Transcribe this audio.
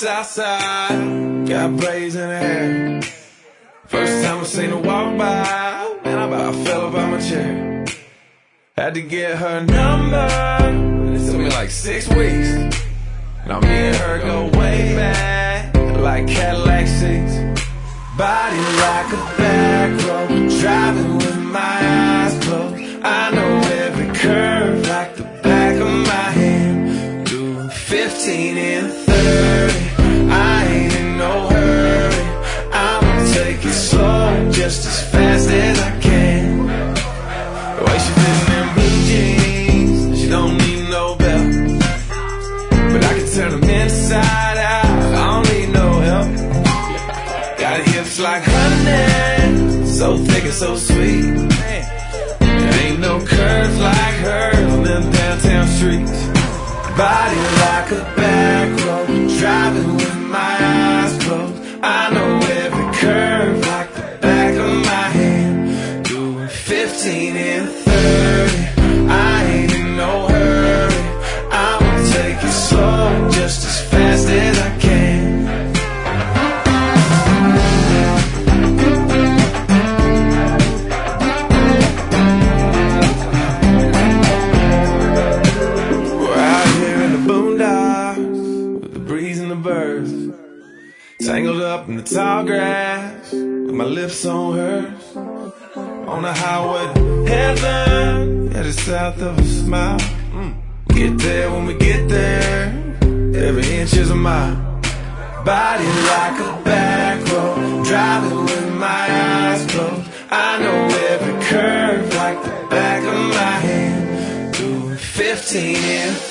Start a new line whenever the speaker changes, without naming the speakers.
south side, got braids in her hair. First time I seen her walk by, man, I about fell up out my chair. Had to get her number, it took me like 6 weeks. Now me and her go way back, like Cadillac seats. Body like a back road, driving with my eyes closed. I know every curve like the back of my hand. Do 15 and 30, I ain't in no hurry. I'ma take it slow, just as fast as I can. The way she fit in them blue jeans, she don't need no belt, but I can turn them inside out, I don't need no help. Got hips like honey, so thick and so sweet. There ain't no curves like hers on them downtown streets. Body like a back road, driving with my eyes closed. I know every curve like the back of my hand. Doing 15 and 30, I ain't in no hurry. I'ma take it slow, just as fast as I can. Tangled up in the tall grass, with my lips on hers. On the highway to heaven, yeah, just south of a smile. We get there when we get there, every inch is a mile. Body like a back road, driving with my eyes closed. I know every curve like the back of my hand. Doing 15 and